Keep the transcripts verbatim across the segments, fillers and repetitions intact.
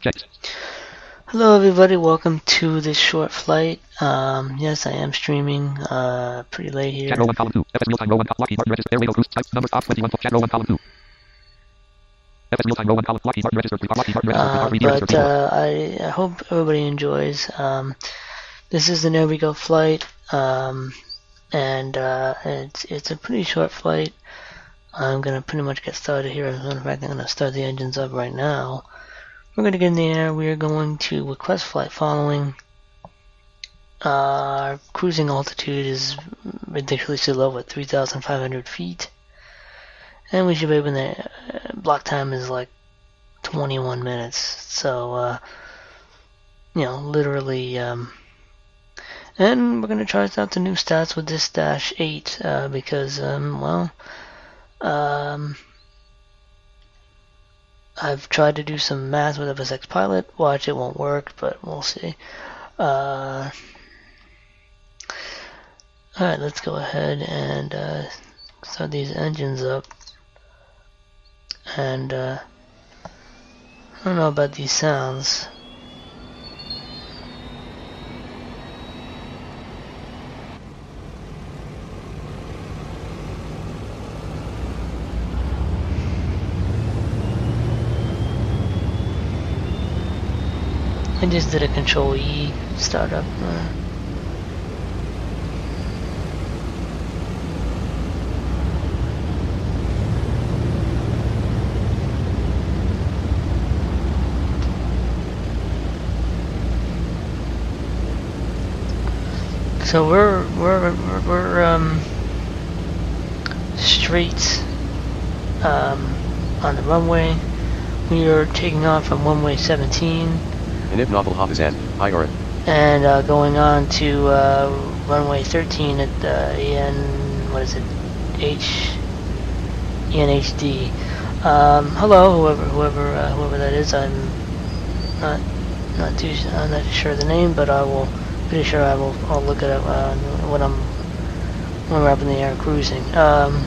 Checked. Hello everybody, welcome to this short flight. Um, yes, I am streaming, uh, pretty late here. Chat row one, column two. F S real time row one, Lockheed Martin register. Airway cruise type number stop twenty-one. Chat row one, column two. F S real time row one, column Lockheed Martin register. Lockheed Martin register. Uh, but uh, I, I hope everybody enjoys. Um, this is the There We Go flight, um, and uh, it's it's a pretty short flight. I'm gonna pretty much get started here. As a matter of fact, I'm gonna start the engines up right now. We're going to get in the air. We are going to request flight following. Uh, our cruising altitude is ridiculously low at three thousand five hundred feet. And we should be able to, uh, block time is like twenty-one minutes. So, uh, you know, literally, um, and we're going to try out the new stats with this dash eight, uh, because, um, well, um, I've tried to do some math with F S X Pilot. Watch, it won't work, but we'll see. Uh, Alright, let's go ahead and uh, start these engines up. And uh, I don't know about these sounds. I just did a Control E startup. Uh, so we're we're we're, we're um straight um on the runway. We are taking off from runway seventeen. Inib Novel Hafizan, I R. And uh, going on to uh, runway thirteen at uh, E N, what is it, H, E N H D. Um, hello, whoever, whoever, uh, whoever that is. I'm not, not too, I'm not sure of the name, but I will, pretty sure I will. I'll look it up uh, when I'm, when we're up in the air cruising. Um,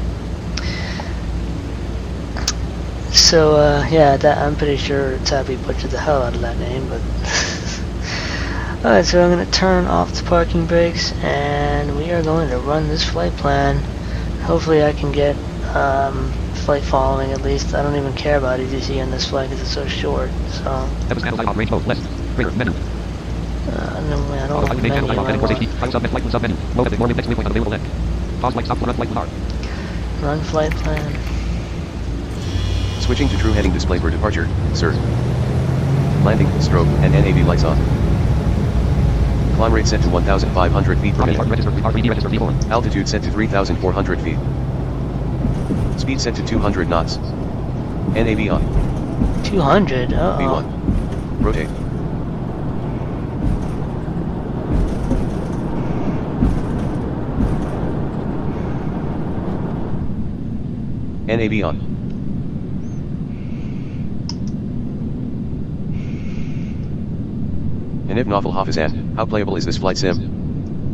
So, uh, yeah, that, I'm pretty sure Tabby butchered the hell out of that name, but... Alright, so I'm going to turn off the parking brakes, and we are going to run this flight plan. Hopefully I can get, um, flight following at least. I don't even care about E T C on this flight because it's so short, so... F S channel on range mode, left, greater, menu. Uh, no, I don't Auto know the menu. channel heading for safety. Time sub flight sub menu. Mode edit, warning next waypoint unavailable left. Pause flight stop, run flight with R. Run flight plan. Switching to true heading display for departure, sir. Landing, strobe, and N A V lights on. Climb rate set to one thousand five hundred feet per Lockheed Martin minute. register, R three D register V four. Altitude set to three thousand four hundred feet. Speed set to two hundred knots. N A V on. two hundred, uh-oh. V one. Rotate. N A V on. Inib Novel Hafizan, how playable is this flight sim?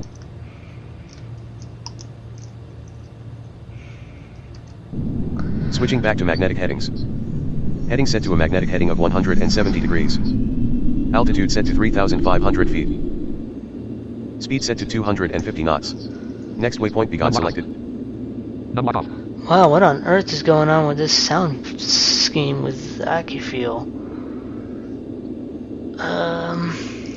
Switching back to magnetic headings. Heading set to a magnetic heading of one hundred seventy degrees. Altitude set to three thousand five hundred feet. Speed set to two hundred fifty knots. Next waypoint begun selected. Numlock off. Wow, what on earth is going on with this sound scheme with AccuFeel? Um...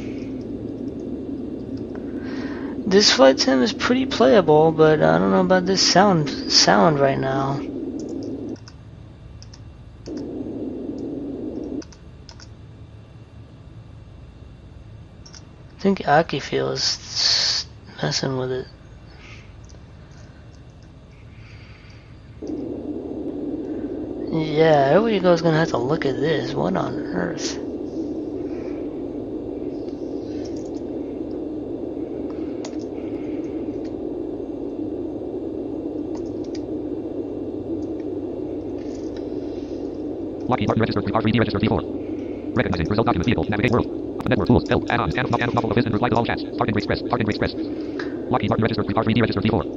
This flight sim is pretty playable, but I don't know about this sound sound right now. I think AccuFeel is messing with it. Yeah, everybody goes gonna have to look at this. What on earth? Lockheed Martin register, R three D register V four. Recognizing result document vehicle, navigate world. Network tools, help, add-ons, add-ons, add-ons, bubble, business, reply to all chats. Target Express, Target Express. Lockheed Martin register, R three D register V four.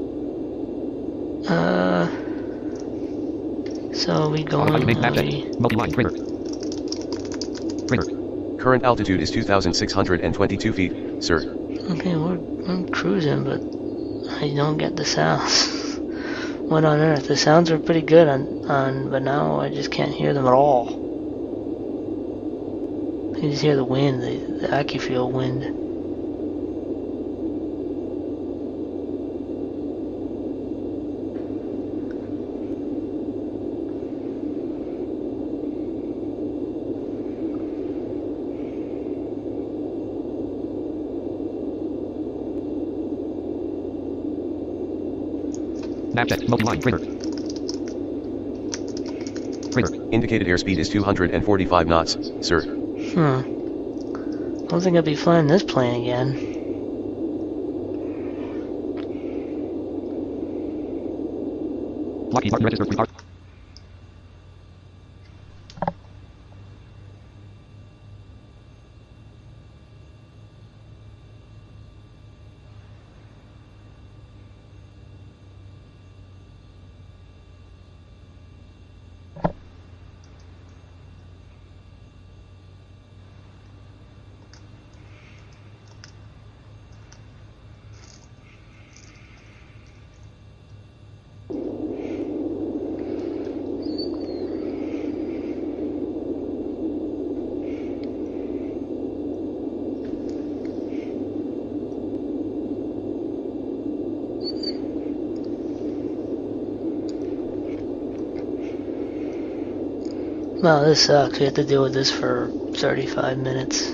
Uh, so we go on Make map we... multi-line trigger. Radar. Current altitude is two thousand six hundred twenty-two feet, sir. Okay, we're, we're cruising, but I don't get the sounds. What on earth? The sounds were pretty good on, on, but now I just can't hear them at all. I can just hear the wind, the, the Accufield wind. Nav check. Multi-line. Radar. Radar. Indicated airspeed is two hundred forty-five knots, sir. Hmm. I don't think I'll be flying this plane again. Lockheed Martin registered repart. Wow, this sucks. We have to deal with this for thirty-five minutes.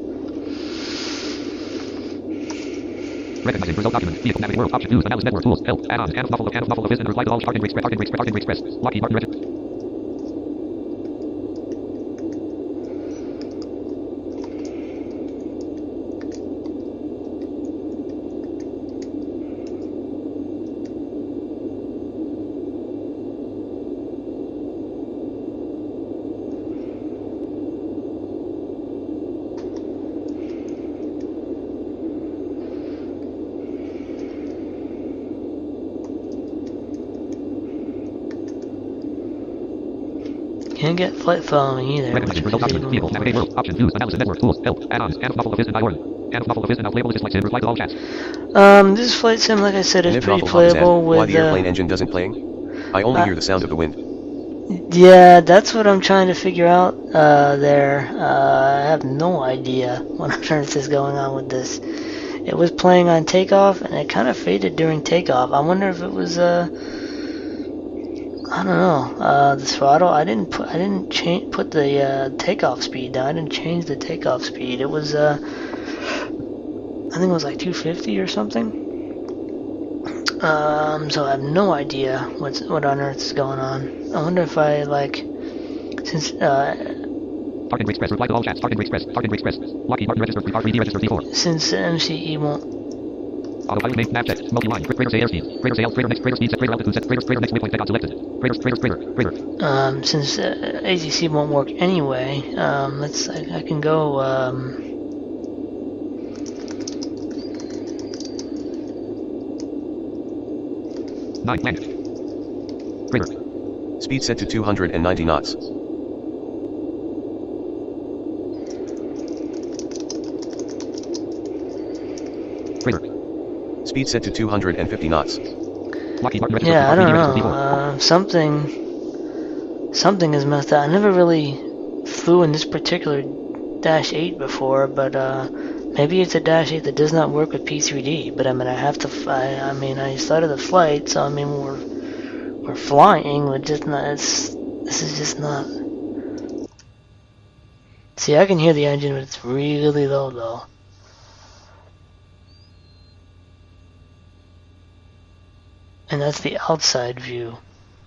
Recognizing result document. Vehicle navigating world. Option. News. Analysis network. Tools. Help. Add-ons. Add muffle. Add muffle. Visit and reply to all. Targeting express. Targeting express. Targeting express. Lockheed Martin registered. Can't get flight following either. Recognizing result document. Vehicle navigating world. Option. News. Analysis network. Tools. Help. Add-ons. Add muffle. Visit and iWorld. Add muffle. Visit and label this flight sim. Reply to all chats. Um, this flight sim, like I said, is And if pretty muffle happens playable and with. why the airplane uh, engine doesn't playing? I only uh, hear the sound of the wind. Yeah, that's what I'm trying to figure out uh, there. Uh, I have no idea what on earth is going on with this. It was playing on takeoff, and it kind of faded during takeoff. I wonder if it was, uh, I don't know, uh, the throttle. I didn't put, I didn't change, put the uh, takeoff speed down. I didn't change the takeoff speed. It was, uh, I think it was like two fifty or something. Um, so I have no idea what's what on earth is going on. I wonder if I like since uh, Targeting express. Reply to all chats. Targeting express. Targeting express. Lockheed Martin registered. Repart. three D registered. V four. since the M C E won't. Autopilot name. Nav check. Multi-line. Greater say airspeed. Greater say alt. Greater next. Greater speed set. Greater altitude set. Greater. Greater next waypoint takeoff selected. Greater. Greater. Greater. Greater. Um, since uh, A T C won't work anyway, um, let's I, I can go. Um, Nine. Landed. Greater. Speed set to two hundred ninety knots. Greater. Speed set to two hundred fifty knots. Lockheed Martin registered. yeah, I Repart. three don't D registered. V know. four. Uh, something something is messed up. I never really flew in this particular Dash eight before, but uh, maybe it's a Dash eight that does not work with P three D. But I mean, I have to. f- I, I mean, I started the flight, so I mean, we're we're flying. We're just not. It's, this is just not. See, I can hear the engine, but it's really low though. And that's the outside view.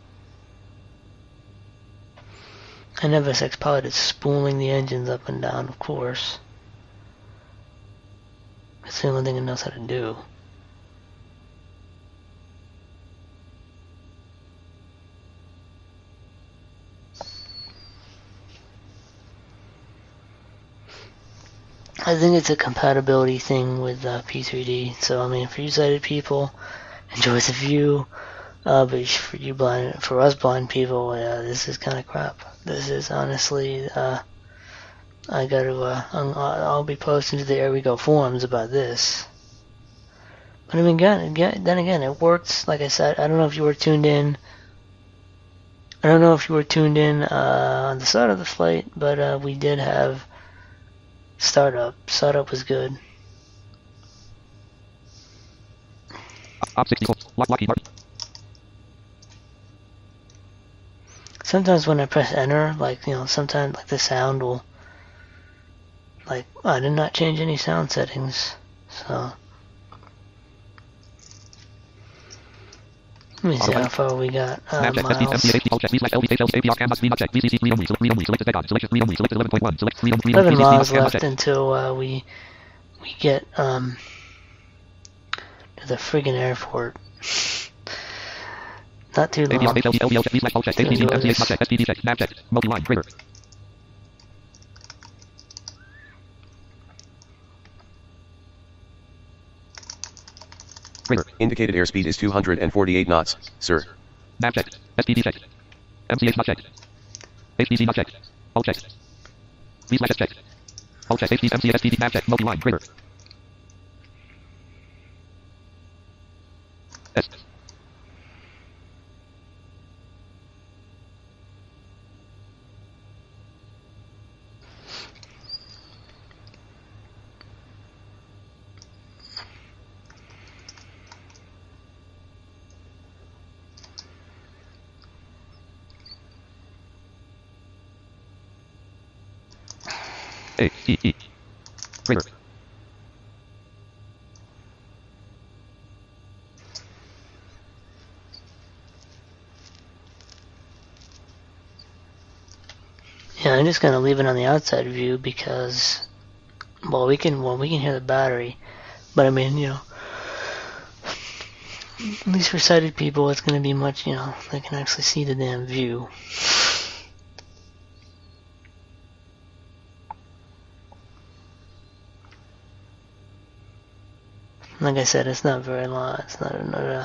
And F S X Pilot is spooling the engines up and down, of course. It's the only thing it knows how to do. I think it's a compatibility thing with uh, P three D. So I mean, for you sighted people, enjoy the view. Uh, but for you blind, for us blind people, uh, this is kind of crap. This is honestly, uh, I gotta, uh, I'll, I'll be posting to the There We Go forums about this. But I mean, again, again, then again, it works. Like I said, I don't know if you were tuned in. I don't know if you were tuned in uh, on the start of the flight, but uh, we did have startup. Startup was good. Op sixty-four. Lock, Lockheed Martin. Sometimes when I press enter, like, you know, sometimes like the sound will, like, I did not change any sound settings, so. Let me see how far we got. Uh, Snapchat, S D, M miles. C H D, check, V slash L B, H L, A P R, canvas, screen not check, V C C, read only, select read only, select Z on, select read only, select eleven point one, select freedom, freedom, eleven V C C, miles canvas left check. until uh, we we get um to the friggin' airport. Not too A P R, long. H L, L B L check, V slash L check, H D C, M C H not check, S P D check, nav check, multi-line, trigger. Trigger. Indicated airspeed is two hundred forty-eight knots, sir. Nav check, S P D check, M C H not check, H D C not check, all check, V slash S check, all check, H D, M C H, S P D, nav check, multi-line, trigger. S. A, E, E. Trigger. Yeah, I'm just gonna leave it on the outside view because, well, we can well we can hear the battery, but I mean, you know, at least for sighted people, it's gonna be much, you know, they can actually see the damn view. Like I said, it's not very long. It's not another.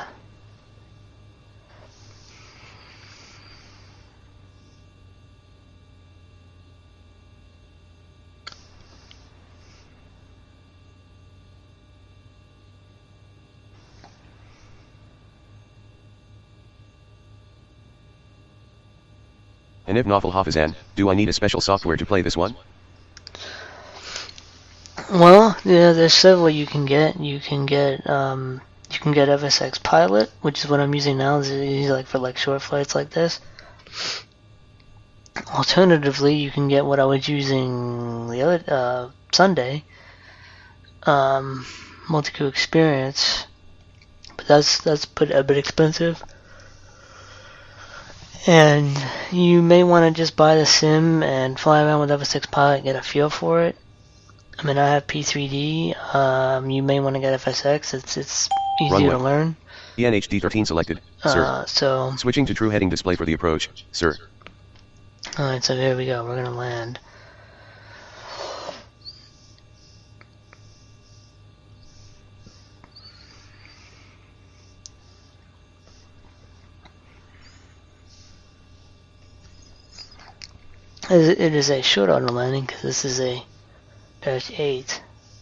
And if Novel Hafizan, do I need a special software to play this one? Well, yeah, there's several you can get. You can get um, you can get F S X Pilot, which is what I'm using now. This is like for like short flights like this. Alternatively, you can get what I was using the other uh, Sunday, um, Multi-Crew Experience, but that's that's put a bit expensive. And you may want to just buy the sim and fly around with F S X Pilot and get a feel for it. I mean, I have P three D. Um, you may want to get F S X. It's it's easier Runway. to learn. E N H D thirteen selected, sir. Uh, so, Switching to true heading display for the approach, sir. alright, so here we go. We're gonna land. It is a short auto landing because this is a dash eight.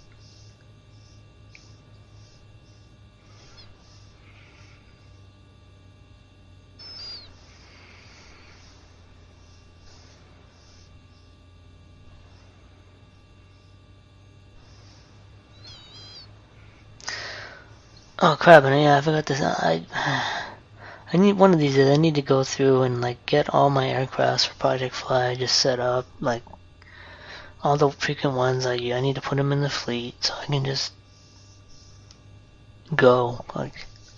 Oh crap! And yeah, I forgot this. I I need one of these days. I need to go through and like get all my aircrafts for Project Fly just set up, like all the frequent ones I I need to put them in the fleet so I can just go like.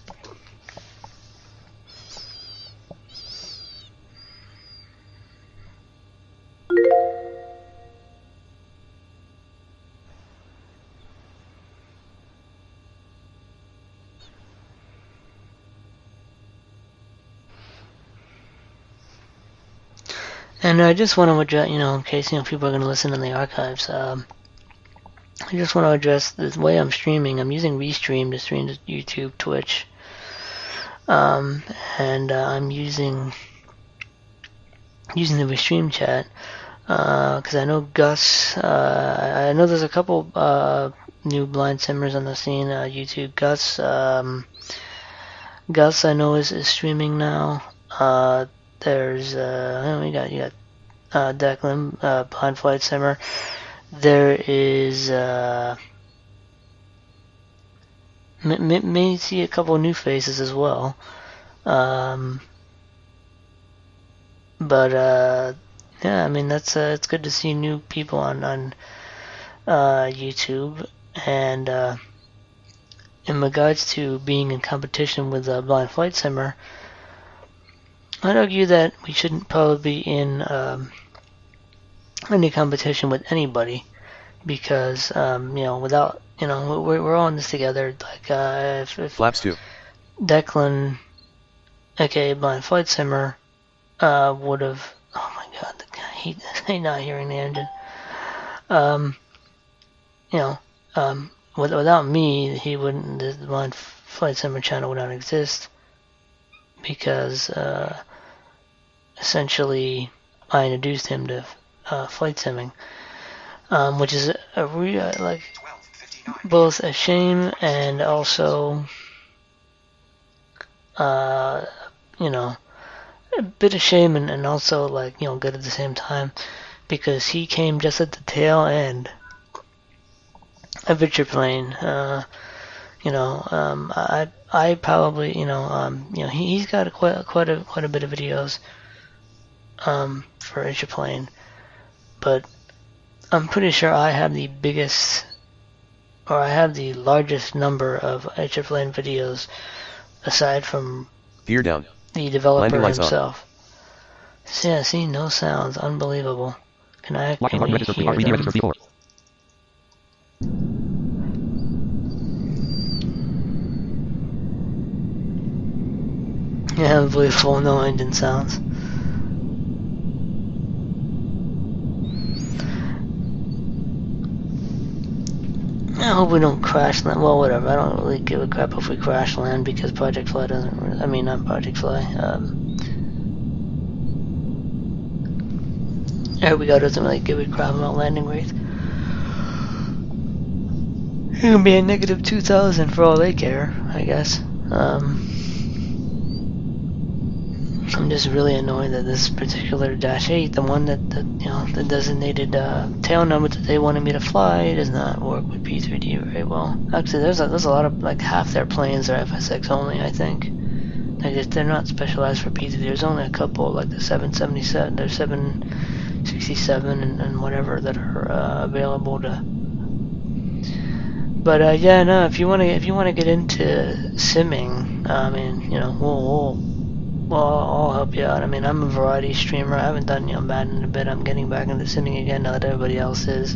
And I just want to address, you know, in case you know people are going to listen in the archives. Um, I just want to address the way I'm streaming. I'm using Restream to stream to YouTube, Twitch, um, and uh, I'm using using the Restream chat. Because I know Gus, uh, I know there's a couple uh, new blind simmers on the scene. Uh, YouTube Gus, um, Gus I know is, is streaming now. Uh, there's uh, we got you got uh, Declan, uh, blind flight simmer. There is uh, may, may, may see a couple new faces as well. Um, but uh, yeah, I mean that's uh, it's good to see new people on on uh, YouTube. And uh, in regards to being in competition with uh, Blind Flight Simmer, I'd argue that we shouldn't probably be in um, any competition with anybody, because um, you know, without you know, we're we're all in this together. Like uh, if, if Flaps two. Declan, aka Blind Flight Simmer, uh, would have. Oh my God, the guy, he he's not hearing the engine. Um, you know, um, with, without me, he wouldn't. The Blind Flight Simmer channel would not exist, because uh, essentially I introduced him to uh, flight simming, um, which is a, a re- like both a shame and also, uh, you know, a bit of shame and, and also like, you know, good at the same time, because he came just at the tail end of Richard Plane. Uh, you know, um, I I probably, you know, um, you know, he, he's got a quite quite a quite a bit of videos um, for Richard Plane, but I'm pretty sure I have the biggest, or I have the largest number of Richard Plane videos aside from Gear down. the developer Landing lights on. himself. So, yeah, see, no sounds, unbelievable. Can I Locking can button we register hear R V D register them? V four. Yeah, unbelievable, no engine sounds. I hope we don't crash land. Well, whatever. I don't really give a crap if we crash land, because Project Fly doesn't. Really, I mean, not Project Fly. Um, Here we go. Doesn't really give a crap about landing rates. It can be a negative two thousand for all they care, I guess. Um, I'm just really annoyed that this particular Dash eight, the one that, that you know, the designated uh, tail number that they wanted me to fly, does not work with P three D very well. Actually, there's a, there's a lot of, like, half their planes are F S X only, I think. Like, they're not specialized for P three D. There's only a couple, like the seven seventy-seven, there's seven sixty-seven and, and whatever that are uh, available to. But uh, yeah, no. If you want to, if you want to get into simming, I mean, you know, we'll, we'll Well, I'll help you out. I mean, I'm a variety streamer. I haven't done, you know, Madden in a bit. I'm getting back into simming again now that everybody else is.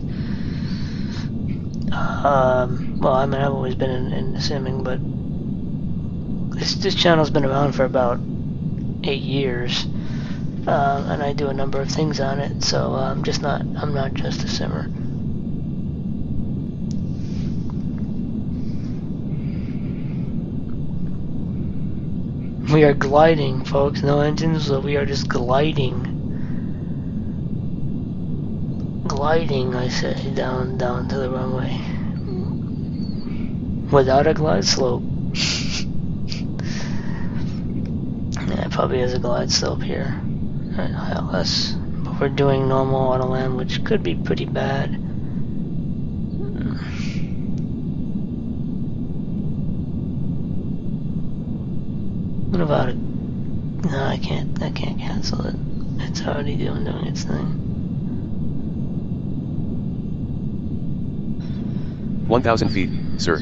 Um, well, I mean, I've always been in, in simming, but this this channel's been around for about eight years, uh, and I do a number of things on it. So uh, I'm just not. I'm not just a simmer. We are gliding, folks. No engines, so we are just gliding. Gliding, I say, down down to the runway. Without a glide slope. Yeah, it probably has a glide slope here. Right, I L S. But we're doing normal auto land, which could be pretty bad. What about it? No, I can't. I can't cancel it. It's already doing doing its thing. one thousand feet, sir.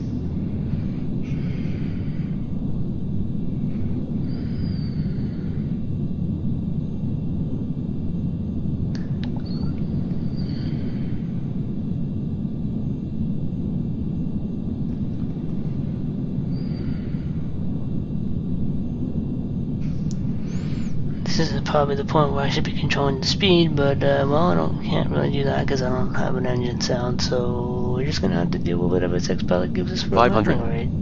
This is probably the point where I should be controlling the speed, but uh, well, I don't can't really do that because I don't have an engine sound. So we're just gonna have to deal with whatever Six Pilot gives us for five hundred. landing rate.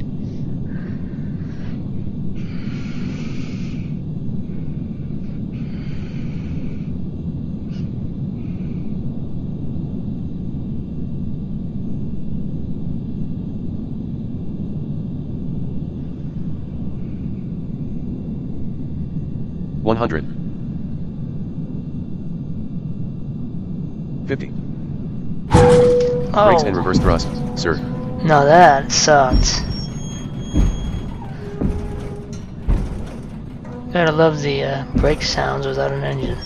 one hundred. fifty. Oh, Brakes and reverse thrust, sir. now that sucked. Gotta love the uh, brake sounds without an engine.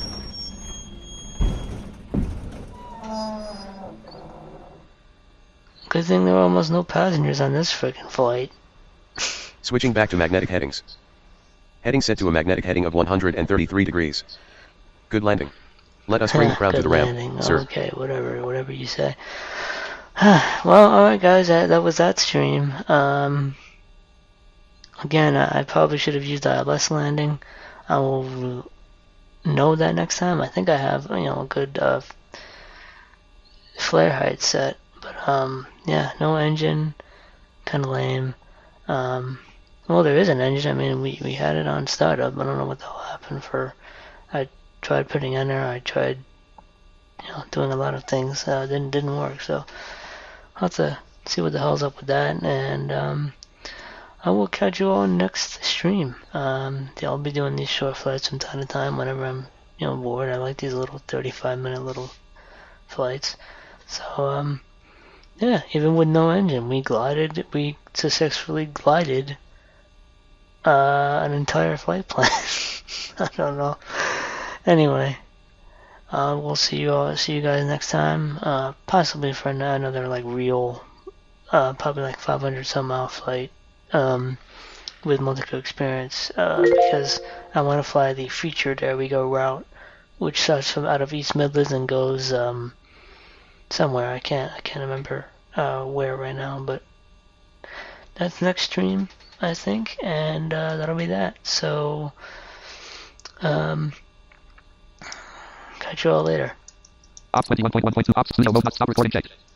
Good thing there were almost no passengers on this frickin' flight. Switching back to magnetic headings. Heading set to a magnetic heading of one hundred thirty-three degrees. Good landing. Let us bring the crowd to Good the ramp, landing. sir. Okay, whatever, whatever you say. Well, alright guys, that, that was that stream. Um, again, I, I probably should have used I L S landing. I will know that next time. I think I have, you know, a good uh, flare height set. But, um, yeah, no engine. Kind of lame. Um, well, there is an engine. I mean, we, we had it on startup. I don't know what the hell happened for... I tried putting in there. I tried, you know, doing a lot of things. Uh, didn't didn't work. So I'll have to see what the hell's up with that. And um, I will catch you all next stream. Um, yeah, I'll be doing these short flights from time to time whenever I'm, you know, bored. I like these little thirty-five minute little flights. So um, yeah, even with no engine, we glided. We successfully glided uh, an entire flight plan. I don't know. Anyway, uh, we'll see you all. See you guys next time. Uh, possibly for an- another like real, uh, probably like five hundred some mile flight, um, with multi-crew experience. Uh, because I want to fly the featured There We Go route, which starts from out of East Midlands and goes um somewhere. I can't I can't remember uh where right now, but that's next stream, I think, and uh, that'll be that. So, um. Catch you all later. Ops twenty-one point one point two. Ops Studio mode not stop recording checked.